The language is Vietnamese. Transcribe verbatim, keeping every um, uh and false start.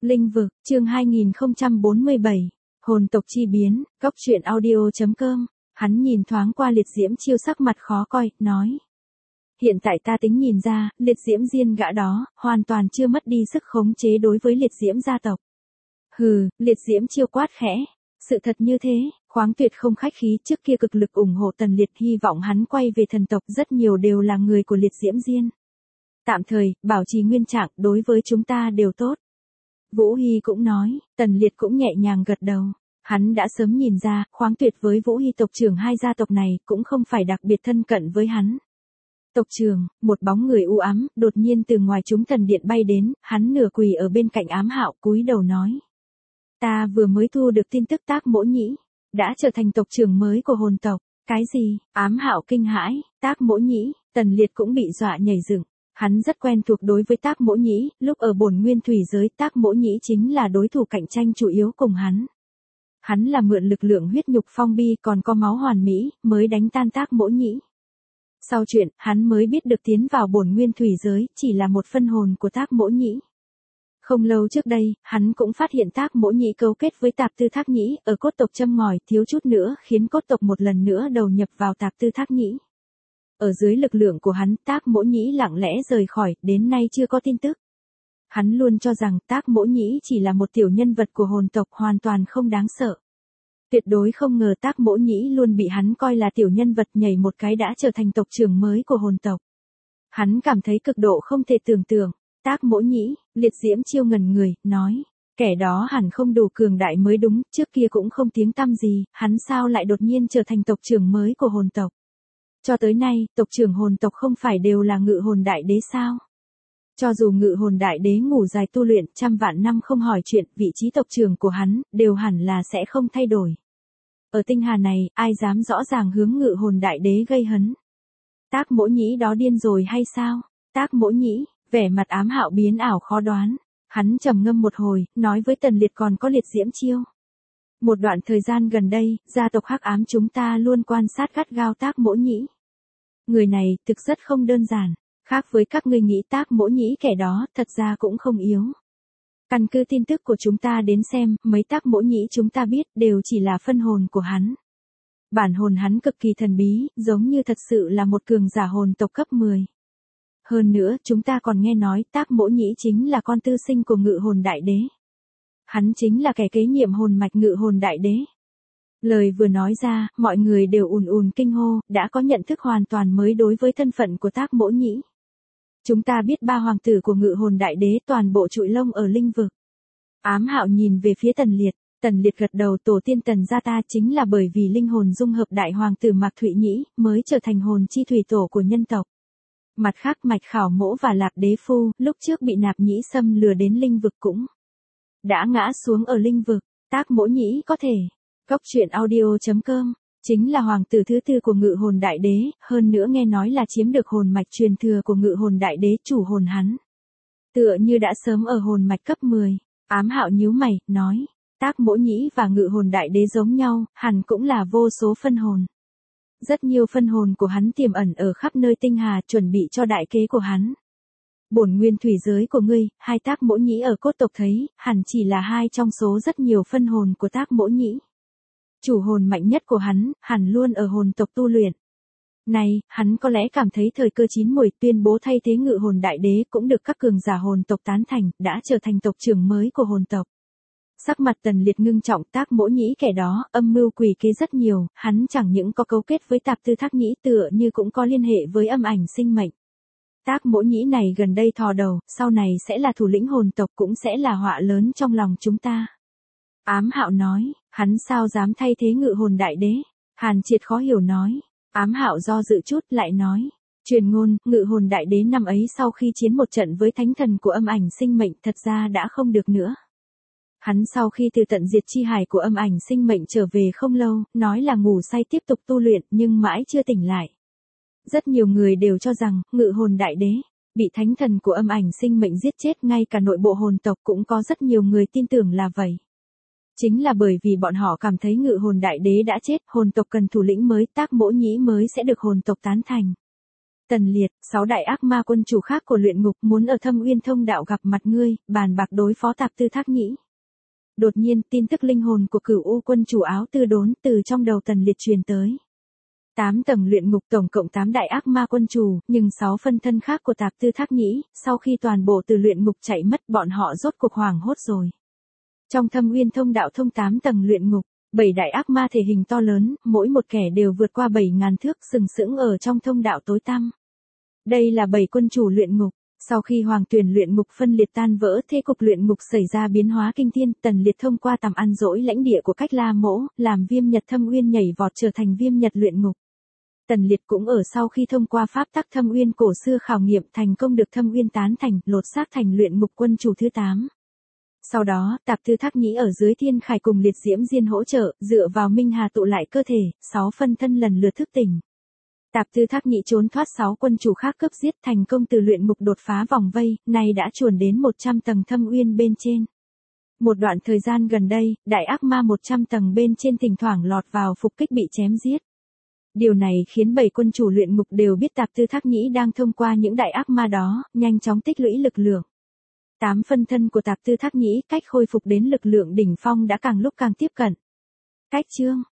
Linh vực, chương hai nghìn không trăm bốn mươi bảy, hồn tộc chi biến, góc truyện audio.com, hắn nhìn thoáng qua liệt diễm chiêu sắc mặt khó coi, nói. Hiện tại ta tính nhìn ra, liệt diễm diên gã đó, hoàn toàn chưa mất đi sức khống chế đối với liệt diễm gia tộc. Hừ, liệt diễm chiêu quát khẽ. Sự thật như thế, Khoáng Tuyệt không khách khí, trước kia cực lực ủng hộ Tần Liệt, hy vọng hắn quay về thần tộc, rất nhiều đều là người của liệt diễm diên. Tạm thời, bảo trì nguyên trạng, đối với chúng ta đều tốt. Vũ Hy cũng nói, Tần Liệt cũng nhẹ nhàng gật đầu. Hắn đã sớm nhìn ra, Khoáng Tuyệt với Vũ Hy tộc trưởng hai gia tộc này cũng không phải đặc biệt thân cận với hắn. Tộc trưởng, một bóng người u ám, đột nhiên từ ngoài chúng thần điện bay đến, hắn nửa quỳ ở bên cạnh Ám Hạo, cúi đầu nói. Ta vừa mới thu được tin tức Tác Mỗ Nhĩ, đã trở thành tộc trưởng mới của hồn tộc. Cái gì? Ám Hạo kinh hãi, Tác Mỗ Nhĩ, Tần Liệt cũng bị dọa nhảy dựng. Hắn rất quen thuộc đối với Tác Mỗ Nhĩ, lúc ở bổn nguyên thủy giới Tác Mỗ Nhĩ chính là đối thủ cạnh tranh chủ yếu cùng hắn. Hắn là mượn lực lượng huyết nhục phong bi còn có máu hoàn mỹ, mới đánh tan Tác Mỗ Nhĩ. Sau chuyện, hắn mới biết được tiến vào bổn nguyên thủy giới, chỉ là một phân hồn của Tác Mỗ Nhĩ. Không lâu trước đây, hắn cũng phát hiện Tác Mỗ Nhĩ cấu kết với Tạp Tư Thác Nhĩ, ở cốt tộc châm ngòi, thiếu chút nữa khiến cốt tộc một lần nữa đầu nhập vào Tạp Tư Thác Nhĩ. Ở dưới lực lượng của hắn, Tác Mỗ Nhĩ lặng lẽ rời khỏi, đến nay chưa có tin tức. Hắn luôn cho rằng Tác Mỗ Nhĩ chỉ là một tiểu nhân vật của hồn tộc, hoàn toàn không đáng sợ. Tuyệt đối không ngờ Tác Mỗ Nhĩ luôn bị hắn coi là tiểu nhân vật, nhảy một cái đã trở thành tộc trưởng mới của hồn tộc. Hắn cảm thấy cực độ không thể tưởng tượng. Tác Mỗ Nhĩ, liệt diễm chiêu ngẩn người, nói. Kẻ đó hẳn không đủ cường đại mới đúng, trước kia cũng không tiếng tăm gì, hắn sao lại đột nhiên trở thành tộc trưởng mới của hồn tộc. Cho tới nay, tộc trưởng hồn tộc không phải đều là Ngự Hồn Đại Đế sao? Cho dù Ngự Hồn Đại Đế ngủ dài tu luyện trăm vạn năm không hỏi chuyện, vị trí tộc trưởng của hắn, đều hẳn là sẽ không thay đổi. Ở tinh hà này, ai dám rõ ràng hướng Ngự Hồn Đại Đế gây hấn? Tác Mỗ Nhĩ đó điên rồi hay sao? Tác Mỗ Nhĩ, vẻ mặt Ám Hạo biến ảo khó đoán. Hắn trầm ngâm một hồi, nói với Tần Liệt còn có liệt diễm chiêu. Một đoạn thời gian gần đây, gia tộc Hắc Ám chúng ta luôn quan sát gắt gao Tác Mỗ Nhĩ. Người này, thực rất không đơn giản. Khác với các ngươi nghĩ Tác Mỗ Nhĩ kẻ đó, thật ra cũng không yếu. Căn cứ tin tức của chúng ta đến xem, mấy Tác Mỗ Nhĩ chúng ta biết, đều chỉ là phân hồn của hắn. Bản hồn hắn cực kỳ thần bí, giống như thật sự là một cường giả hồn tộc cấp mười. Hơn nữa, chúng ta còn nghe nói Tác Mỗ Nhĩ chính là con tư sinh của Ngự Hồn Đại Đế. Hắn chính là kẻ kế nhiệm hồn mạch Ngự Hồn Đại Đế. Lời vừa nói ra, mọi người đều ùn ùn kinh hô, đã có nhận thức hoàn toàn mới đối với thân phận của Tác Mỗ Nhĩ. Chúng ta biết ba hoàng tử của Ngự Hồn Đại Đế toàn bộ trụi lông ở linh vực. Ám Hạo nhìn về phía Tần Liệt, Tần Liệt gật đầu, tổ tiên Tần gia ta chính là bởi vì linh hồn dung hợp đại hoàng tử Mạc Thụy Nhĩ, mới trở thành hồn chi thủy tổ của nhân tộc. Mặt khác Mạch Khảo Mỗ và Lạc Đế Phu, lúc trước bị Nạp Nhĩ Sâm lừa đến linh vực cũng đã ngã xuống ở linh vực. Tác Mỗ Nhĩ có thể. Góc truyện audio.com, chính là hoàng tử thứ tư của Ngự Hồn Đại Đế, hơn nữa nghe nói là chiếm được hồn mạch truyền thừa của Ngự Hồn Đại Đế chủ hồn hắn. Tựa như đã sớm ở hồn mạch cấp mười, Ám Hạo nhíu mày, nói, Tác Mỗ Nhĩ và Ngự Hồn Đại Đế giống nhau, hẳn cũng là vô số phân hồn. Rất nhiều phân hồn của hắn tiềm ẩn ở khắp nơi tinh hà, chuẩn bị cho đại kế của hắn. Bổn nguyên thủy giới của ngươi, hai Tác Mỗ Nhĩ ở cốt tộc thấy, hẳn chỉ là hai trong số rất nhiều phân hồn của Tác Mỗ Nhĩ. Chủ hồn mạnh nhất của hắn, hẳn luôn ở hồn tộc tu luyện. Này, hắn có lẽ cảm thấy thời cơ chín muồi, tuyên bố thay thế Ngự Hồn Đại Đế cũng được các cường giả hồn tộc tán thành, đã trở thành tộc trưởng mới của hồn tộc. Sắc mặt Tần Liệt ngưng trọng, Tác Mỗ Nhĩ kẻ đó, âm mưu quỷ kế rất nhiều, hắn chẳng những có cấu kết với Tạp Tư Thác Nhĩ, tựa như cũng có liên hệ với âm ảnh sinh mệnh. Tác Mỗ Nhĩ này gần đây thò đầu, sau này sẽ là thủ lĩnh hồn tộc, cũng sẽ là họa lớn trong lòng chúng ta. Ám Hạo nói, hắn sao dám thay thế Ngự Hồn Đại Đế? Hàn Triệt khó hiểu nói. Ám Hạo do dự chút, lại nói. Truyền ngôn, Ngự Hồn Đại Đế năm ấy sau khi chiến một trận với thánh thần của âm ảnh sinh mệnh, thật ra đã không được nữa. Hắn sau khi từ tận diệt chi hải của âm ảnh sinh mệnh trở về không lâu, nói là ngủ say tiếp tục tu luyện, nhưng mãi chưa tỉnh lại. Rất nhiều người đều cho rằng, Ngự Hồn Đại Đế bị thánh thần của âm ảnh sinh mệnh giết chết, ngay cả nội bộ hồn tộc cũng có rất nhiều người tin tưởng là vậy. Chính là bởi vì bọn họ cảm thấy Ngự Hồn Đại Đế đã chết, hồn tộc cần thủ lĩnh mới, Tác Mỗ Nhĩ mới sẽ được hồn tộc tán thành. Tần Liệt, sáu đại ác ma quân chủ khác của luyện ngục muốn ở Thâm Uyên Thông đạo gặp mặt ngươi, bàn bạc đối phó Tạp Tư Thác Nhĩ. Đột nhiên, tin tức linh hồn của Cửu U quân chủ áo tư đốn từ trong đầu Tần Liệt truyền tới. Tám tầng luyện ngục tổng cộng tám đại ác ma quân chủ, nhưng sáu phân thân khác của Tạp Tư Thác Nhĩ, sau khi toàn bộ từ luyện ngục chạy mất, bọn họ rốt cuộc hoảng hốt rồi. Trong Thâm Uyên Thông đạo thông tám tầng luyện ngục, bảy đại ác ma thể hình to lớn, mỗi một kẻ đều vượt qua bảy ngàn thước sừng sững ở trong thông đạo tối tăm. Đây là bảy quân chủ luyện ngục. Sau khi Hoàng Tuyển luyện ngục phân liệt tan vỡ, thế cục luyện ngục xảy ra biến hóa kinh thiên, Tần Liệt thông qua tầm ăn dỗi lãnh địa của Cách La Mỗ, làm Viêm Nhật Thâm Uyên nhảy vọt trở thành Viêm Nhật luyện ngục. Tần Liệt cũng ở sau khi thông qua pháp tắc Thâm Uyên cổ xưa khảo nghiệm thành công được Thâm Uyên tán thành, lột xác thành luyện ngục quân chủ thứ tám. Sau đó, Tạp Tư Thác Nhĩ ở dưới Thiên Khải cùng Liệt Diễm Diên hỗ trợ, dựa vào Minh Hà tụ lại cơ thể, sáu phân thân lần lượt thức tỉnh. Tạp Tư Thác Nhĩ trốn thoát sáu quân chủ khác cướp giết thành công từ luyện ngục đột phá vòng vây, nay đã chuồn đến một trăm tầng Thâm Uyên bên trên. Một đoạn thời gian gần đây, đại ác ma một trăm tầng bên trên thỉnh thoảng lọt vào phục kích bị chém giết. Điều này khiến bảy quân chủ luyện ngục đều biết Tạp Tư Thác Nhĩ đang thông qua những đại ác ma đó, nhanh chóng tích lũy lực lượng. Tám phân thân của Tạp Tư Thác Nhĩ cách khôi phục đến lực lượng đỉnh phong đã càng lúc càng tiếp cận. Cách chương